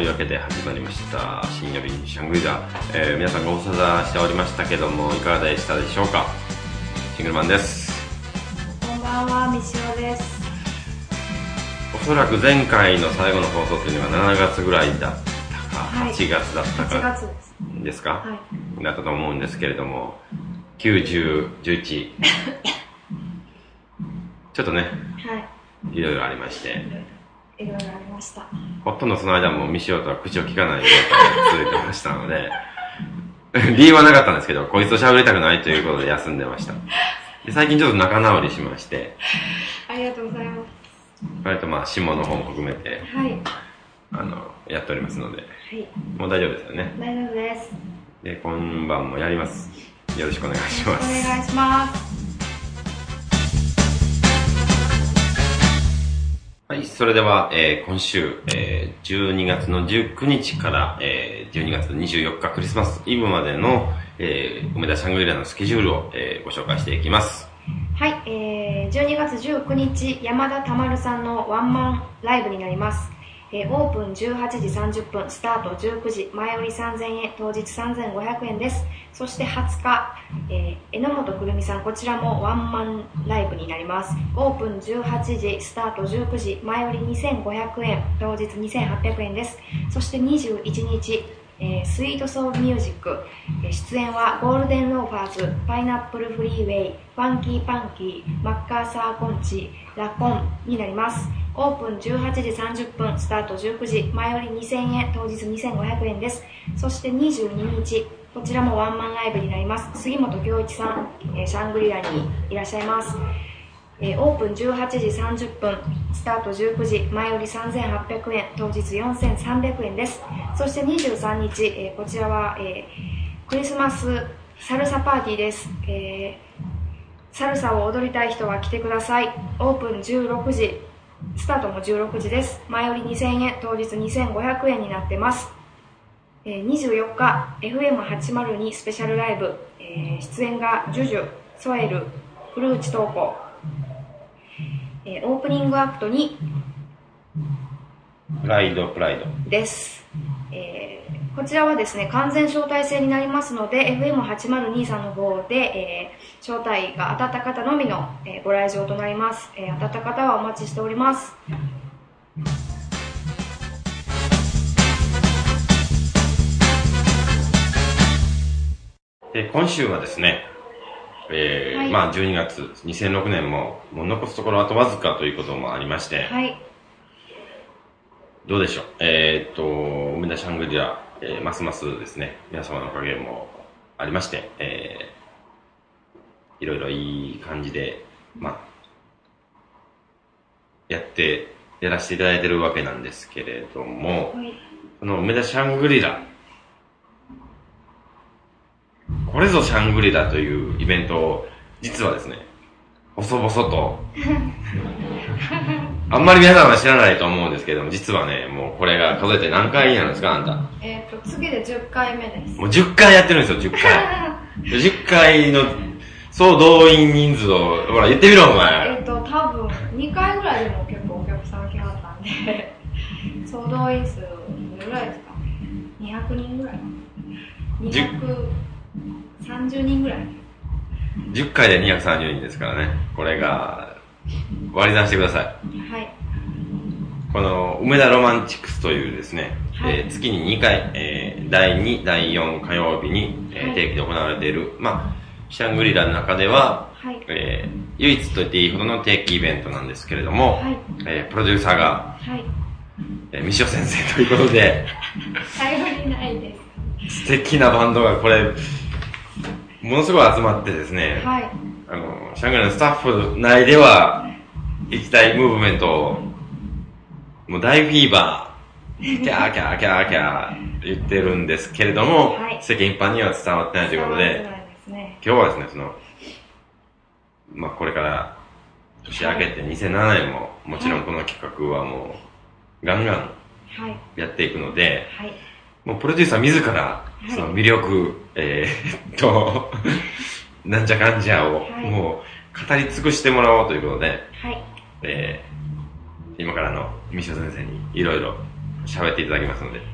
いうわけで始まりました深夜便シャングリラ、皆さんご無沙汰しておりましたけどもいかがでしたでしょうか。シングルマンです。 こんばんは、みしおです。 おそらく前回の最後の放送というのが7月ぐらいだったか、 はい、 8月だったか 8月ですか、 はい、 だったと思うんですけれども、9、10、11ちょっとね、はい、いろいろありまして、 いろいろありました。 ほとんどその間も未使用とは口を聞かない状態が続いてましたので理由はなかったんですけど、こいつと喋りたくないということで休んでました。で、最近ちょっと仲直りしましてありがとうございます。 割とまあ下の方も含めて、 はい、 やっておりますので、 はい、 もう大丈夫ですよね。 大丈夫です。 で、今晩もやります。よろしくお願いします。 お願いします。 はい、それでは、今週、12月の19日から、12月24日クリスマスイブまでの、梅田シャングリラのスケジュールを、ご紹介していきます。 はい、12月19日、山田たまるさんのワンマンライブになります。オープン18時30分、スタート19時、前売り3000円、当日3500円です。そして20日、榎本くるみさん、こちらもワンマンライブになります。オープン18時、スタート19時、前売り2500円、当日2800円です。そして21日、スイートソウルミュージック、出演はゴールデンローファーズ、パイナップルフリーウェイ、ファンキーパンキー、マッカーサーコンチ、ラコンになります。オープン18時30分、スタート19時、前売り2000円、当日2500円です。そして22日、こちらもワンマンライブになります。杉本恭一さん、シャングリラにいらっしゃいます。オープン18時30分、スタート19時、前売り3800円、当日4300円です。そして23日、こちらは、クリスマスサルサパーティーです。サルサを踊りたい人は来てください。オープン16時、スタートも16時です。前売り2000円、当日2500円になってます。24日、FM802 スペシャルライブ、出演がジュジュ、ソエル、古内東子、オープニングアクトにプライドです。こちらはですね、完全招待制になりますので FM802 さんの方で、招待が当たった方のみの、ご来場となります。当たった方はお待ちしております。 今週はですね、はい、まあ12月、2006年もう残すところあとわずかということもありまして、 はい、どうでしょう。梅田シャングリラ、ますますですね、皆様のおかげもありまして、いろいろいい感じで、まあ、やらせていただいてるわけなんですけれども、はい、この梅田シャングリラ、これぞシャングリラというイベントを実はですね、細々とあんまり皆さんは知らないと思うんですけども、実はね、もうこれが数えて何回なんですか、あんた。 次で10回目です。 もう10回やってるんですよ、10回。10回の総動員人数を、ほら言ってみろ、お前。 多分2回ぐらいでも結構お客さん来はったんで、総動員数どれぐらいですか？200人ぐらい？230人ぐらい。 10回で230人ですからね。これが割り算してください。 はい。 この梅田ロマンチクスというですね、はい、月に2回、第2、第4火曜日に、定期で行われている、まあ、シャングリラの中では、はい、唯一と言っていいほどの定期イベントなんですけれども、はい、プロデューサーが、はい、三塩先生ということで、 頼りないです。 素敵なバンドがこれ、ものすごい集まってですね、はい、シャングリラのスタッフ内では行きたいムーブメントをもう大フィーバーキャーキャーキャーキャー言ってるんですけれども、はい、世間一般には伝わってないということで、今日はですね、まあこれから年明けて2007年ももちろんこの企画はもうガンガンやっていくので、はい、もうプロデューサー自らその魅力、なんじゃかんじゃをもう語り尽くしてもらおうということで、はい、今からの三塩先生にいろいろ喋っていただきますので、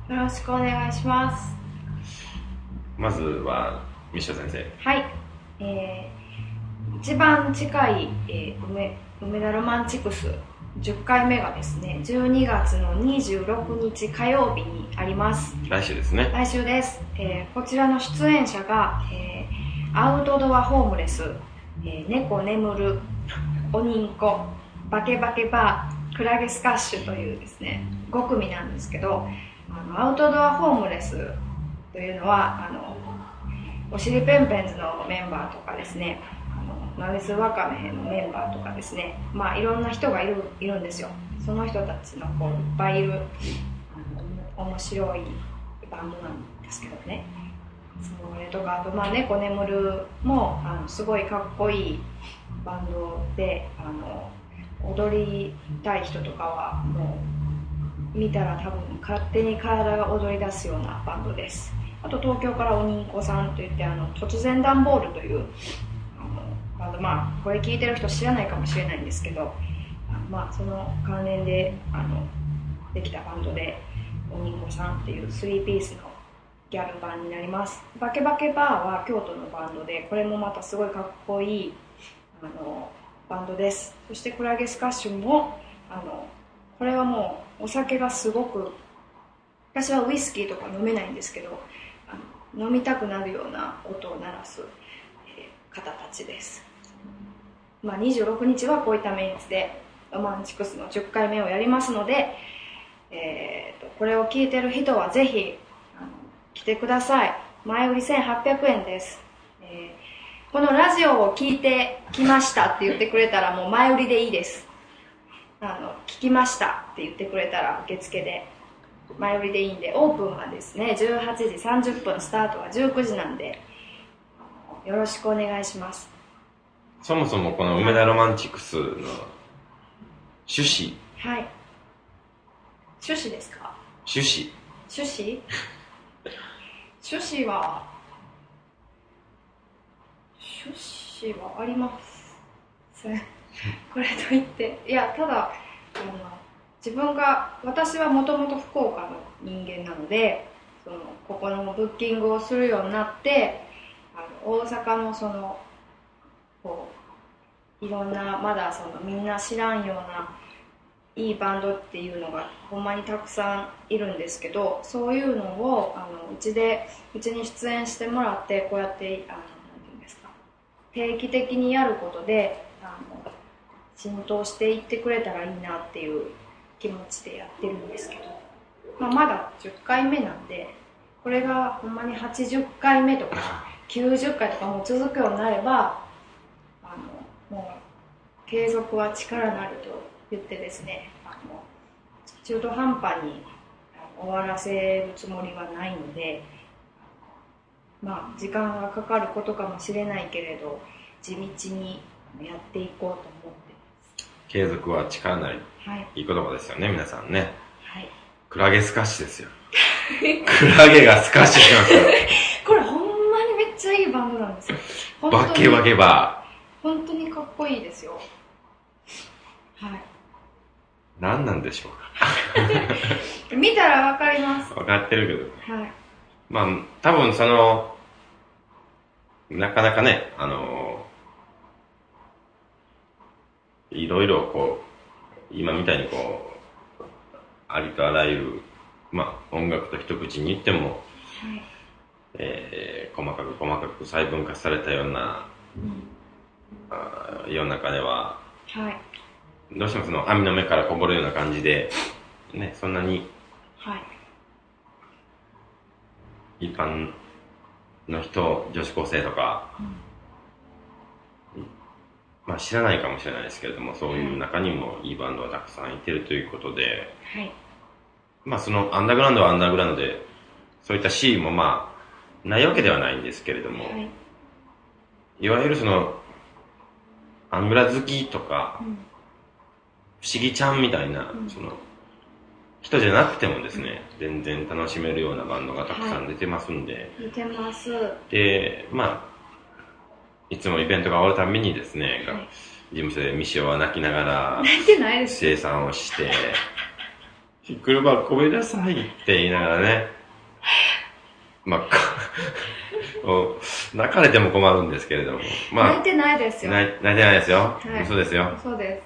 よろしくお願いします。 まずはミショ先生。 はい、一番近い、梅田ロマンチクス10回目がですね、12月の26日火曜日にあります。 来週ですね。 来週です。こちらの出演者が、アウトドアホームレス、猫眠る、おにんこ、バケバケバー、クラゲスカッシュというですね、5組なんですけど、アウトドアホームレスというのはおしりペンペンズのメンバーとかですね、マウスワカメのメンバーとかですね、まあいろんな人がいるんですよ。その人たちのこういっぱいいる面白いバンドなんですけどね。それとか、あとまあ猫眠るもすごいかっこいいバンドで、踊りたい人とかはもう見たら多分勝手に体が踊り出すようなバンドです。あと東京からおにんこさんといって突然段ボールというバンド、まあこれ聞いてる人知らないかもしれないんですけど、まあその関連でできたバンドで、おにんこさんっていう3ピースのギャル版になります。バケバケバーは京都のバンドで、これもまたすごいかっこいいバンドです。そしてクラゲスカッシュもこれはもうお酒がすごく、私はウイスキーとか飲めないんですけど、飲みたくなるような音を鳴らす、方たちです。まあ、26日はこういったメンツでロマンチクスの10回目をやりますので、これを聞いてる人はぜひ来てください。前売り1800円です。このラジオを聞いてきましたって言ってくれたらもう前売りでいいです。聞きましたって言ってくれたら受付で前売りでいいんで、オープンはですね18時30分、スタートは19時なんでよろしくお願いします。 そもそもこの梅田ロマンチクスの趣旨。 はい。趣旨ですか？ 趣旨。 趣旨？趣旨はあります。これといって、いや、ただ私はもともと福岡の人間なので、ここのブッキングをするようになって、大阪のこういろんなまだみんな知らんようないいバンドっていうのがほんまにたくさんいるんですけど、そういうのをうちに出演してもらって、こうやってなんていうんですか、定期的にやることで浸透していってくれたらいいなっていう気持ちでやってるんですけど、まだ10回目なんで、これがほんまに80回目とか90回とかも続くようになれば、もう継続は力なりと言ってですね、中途半端に終わらせるつもりはないので、まあ時間がかかることかもしれないけれど、地道にやっていこうと思ってます。 継続は力なり、 はい、 いい言葉ですよね、皆さんね。 はい。 クラゲスカッシュですよ。クラゲがスカッシュしますよ。 これほんまにめっちゃいいバンドなんですよ。 バケバケバー。本当にかっこいいですよ。はい。 何なんでしょうか。見たらわかります。 わかってるけど。はい。 まあ、多分なかなかね、いろいろこう、今みたいにこう、ありとあらゆる、まあ、音楽と一口に言っても、はい、細かく細分化されたような、世の中では、 はい、 どうしても網の目からこぼれるような感じで、ね、そんなに、 はい、 一般の人、女子高生とか、まあ知らないかもしれないですけれども、そういう中にもいいバンドがたくさんいてるということで、 はい、 まあアンダーグラウンドはアンダーグラウンドで、そういったシーンもまあ、ないわけではないんですけれども、はい、いわゆるアングラ好きとか、不思議ちゃんみたいな、人じゃなくてもですね、全然楽しめるようなバンドがたくさん出てますんで、 出てます。 で、まあ、いつもイベントが終わるたびにですね、事務所でミシオは泣きながら、 泣いてないです。 生産をして、 車ごめんなさいって言いながらね、まあ、泣かれても困るんですけれども。まあ、 泣いてないですよ。 泣いてないですよ。 はい、 嘘ですよ。 そうです。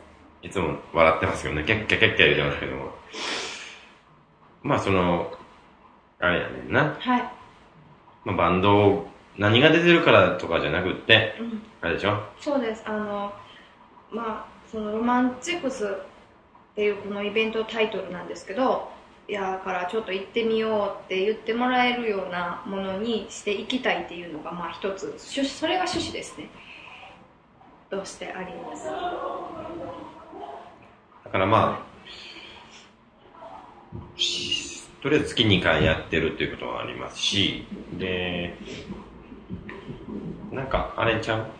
いつも笑ってますけどね、キャッキャキャッキャ言ってますけども。まああれやねんな。 はい。 まあバンド、何が出てるからとかじゃなくって、あれでしょ？ そうです。まあ、ロマンチクスっていうこのイベントタイトルなんですけど、からちょっと行ってみようって言ってもらえるようなものにしていきたいっていうのがまあ一つ、それが趣旨ですね。どうしてあります。 だからまあ、とりあえず月2回やってるっていうことはありますし、で、なんかあれちゃう、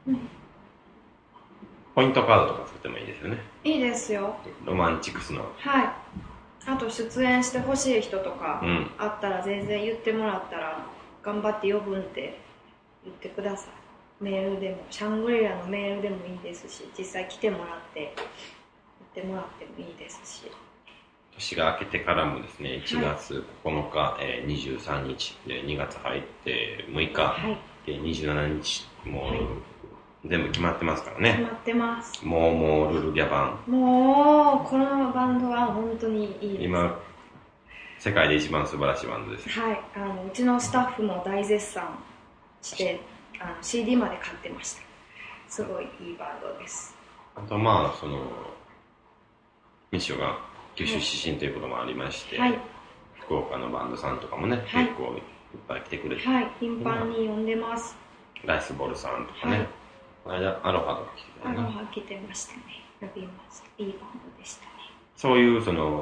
ポイントカードとか作ってもいいですよね。いいですよ。 ロマンチクスの。 はい。あと出演してほしい人とかあったら全然言ってもらったら頑張って呼ぶんで言ってください。メールでも、シャングリラのメールでもいいですし、実際来てもらって言ってもらってもいいですし。 年が明けてからもですね、1月9日、23日で2月入って6日、はい、で27日もう全部決まってますからね。 決まってます。 もうルルギャバン。 もうこのバンドは本当にいいです。 今世界で一番素晴らしいバンドです。 はい、うちのスタッフも大絶賛してCD まで買ってました。すごいいいバンドです。 あとまあミッショが九州出身ということもありまして、はい、福岡のバンドさんとかもね、はい、結構いっぱい来てくれて、はい、頻繁に呼んでます。ライスボールさんとかね、はい、この間アロハとか来てたね。 アロハ来てましたね。呼びました。いいバンドでしたね。 そういう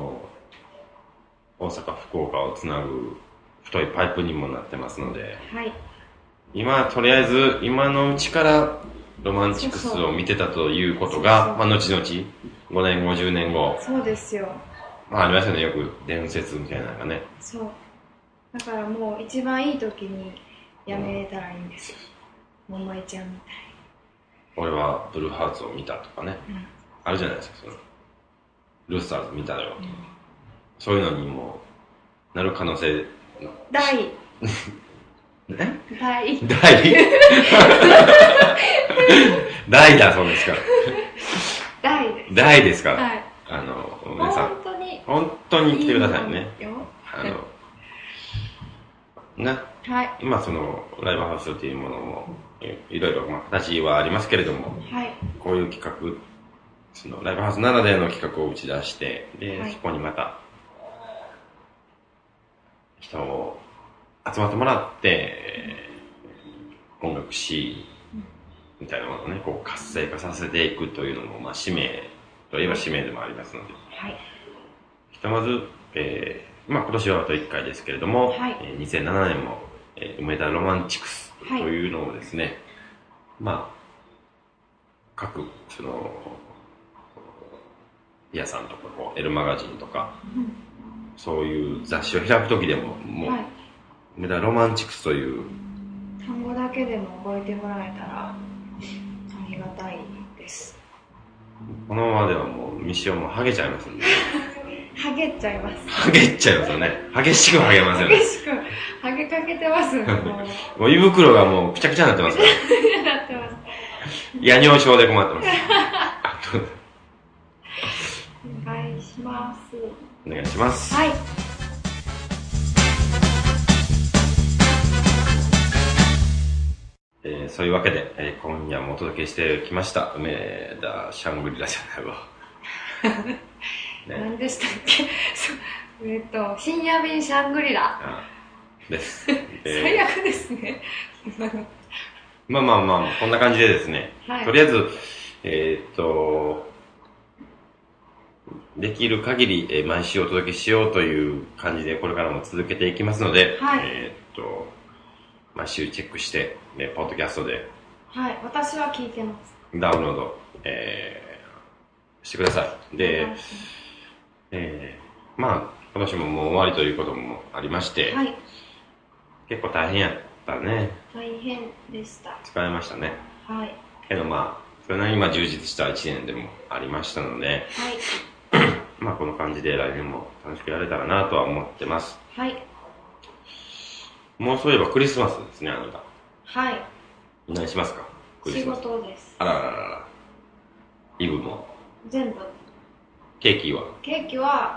大阪福岡をつなぐ太いパイプにもなってますので、はい、とりあえず今のうちからロマンチクスを見てたということが、まあ後々5年後10年後、 そうですよ。 まあありますよね、よく伝説みたいなのがね。 そう。だからもう一番いい時にやめたらいいんですよ。桃井ちゃんみたいに。 俺はブルーハーツを見たとかね、あるじゃないですか。ルースターズ見たよとか、そういうのにもなる可能性。 大大だそうですから。大ですから。 はい、 皆さん本当に来てくださいね。はい、今ライブハウスというものもいろいろ形はありますけれども、はい、こういう企画、ライブハウスならではの企画を打ち出して、で、はい、そこにまた人を集まってもらって、音楽史みたいなものをね、こう活性化させていくというのも、まあ使命といえば使命でもありますので、はい、ひとまず、まあ今年はあと1回ですけれども、はい、2007年も、梅田ロマンチクスというのをですね、はい、まあ各イヤさんとかエルマガジンとか、そういう雑誌を開くときでももう、はい、梅田ロマンチクスという単語だけでも覚えてもらえたらありがたいです。 このままではもうミッションもハゲちゃいますんで。 ハゲちゃいます。 ハゲちゃいますよね。激しくハゲますよね。 激しくハゲかけてます。 もう胃袋がもうくちゃくちゃになってますから。 なってます。 夜尿症で困ってます。 お願いします。 お願いします。 はい。 そういうわけで、今夜もお届けしてきました梅田シャングリラじゃないわ。 何でしたっけ。深夜便シャングリラです。 最悪ですね。 まあこんな感じでですね、はい、とりあえずできる限り、毎週お届けしようという感じでこれからも続けていきますので、はい、毎週チェックして、ポッドキャストで、 はい、私は聞いてます。 ダウンロード、してください。で、まあ今年ももう終わりということもありまして、はい、結構大変やったね。 大変でした。 疲れましたね。 はい。 けどまあそれなりに充実した1年でもありましたので、はい、 まあこの感じで来年も楽しくやれたらなとは思ってます。 はい。 もうそういえばクリスマスですね、あなた。 はい。 何しますか？クリスマス。 仕事です。 あらららら。イブも。 全部。 ケーキは食べます。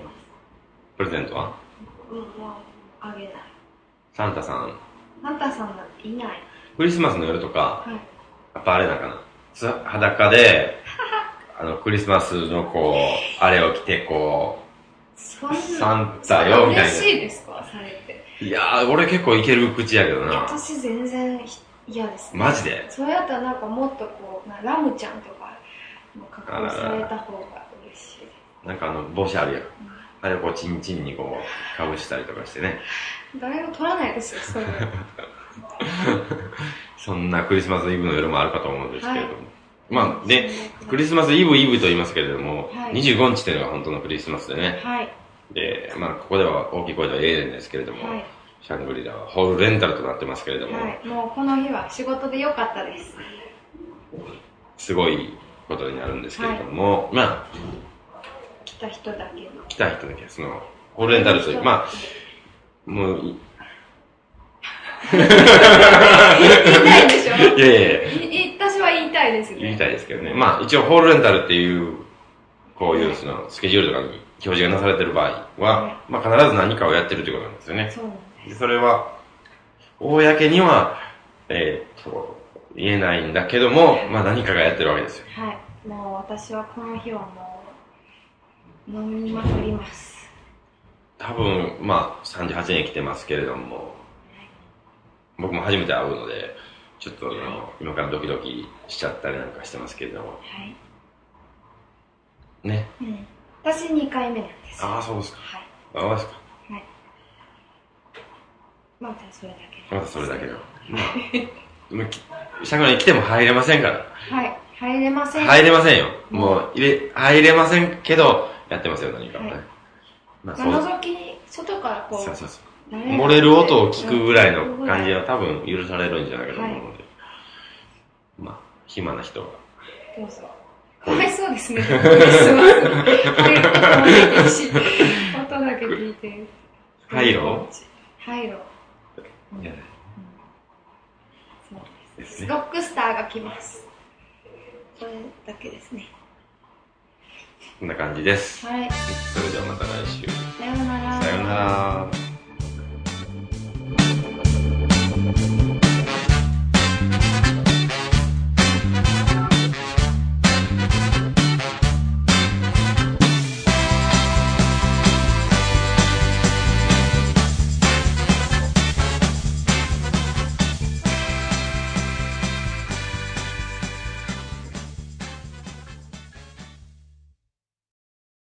プレゼントはもう、あげない。 サンタさんなんていない。 クリスマスの夜とか、 はい、 やっぱあれなんかな。裸で、クリスマスのあれを着てサンタよみたいな。 嬉しいですか、されて。 いやー、俺結構いける口やけどな。 私全然嫌ですね。 マジで？ そうやったらなんかもっとラムちゃんとかの格好された方が嬉しい。 なんか帽子あるやん。あれをチンチンにかぶしたりとかしてね。 誰も取らないですよ、それ。 そんなクリスマスイブの夜もあるかと思うんですけれども。はい、まあね、クリスマスイブと言いますけれども、はい、25日というのが本当のクリスマスでね。はい、で、まあここでは大きい声では言えないんですけれども、はい、シャングリラはホールレンタルとなってますけれども。 はい、もうこの日は仕事で良かったです。 すごいことになるんですけれども、はい、まあ、 来た人だけ、 ホールレンタルという、まあ、もう、 言いたいでしょ？ いや私は言いたいですね。 言いたいですけどね。まあ、一応ホールレンタルっていう、こういうスケジュールとかに表示がなされてる場合は、まあ必ず何かをやってるということなんですよね。 そうなんです。 それは、公には、言えないんだけども、まあ何かがやってるわけですよ。 はい。もう私はこの日はもう、飲みまくります。 多分、まあ38年来てますけれども、僕も初めて会うので、ちょっと今からドキドキしちゃったりなんかしてますけれども。はい。ね。 うん。私2回目なんですよ。 ああ、そうですか。 はい。 ああ、ですか。 はい。またそれだけ。 またそれだけど。まあ、シャングリに来ても入れませんから。 はい。入れません。 入れませんよ。もう、入れませんけど、やってますよ、何かをね。 まあ、覗きに、外からそう。漏れる音を聞くぐらいの感じは多分許されるんじゃないかと思うので。はい、まあ、暇な人は。 どうぞ。かわいそうですね。入ることもできるし、音だけ聞いて。 入ろう。いや、そうですね。ロックスターが来ます。それだけですね。 こんな感じです。 はい。 それではまた来週。 さようなら。 さようなら。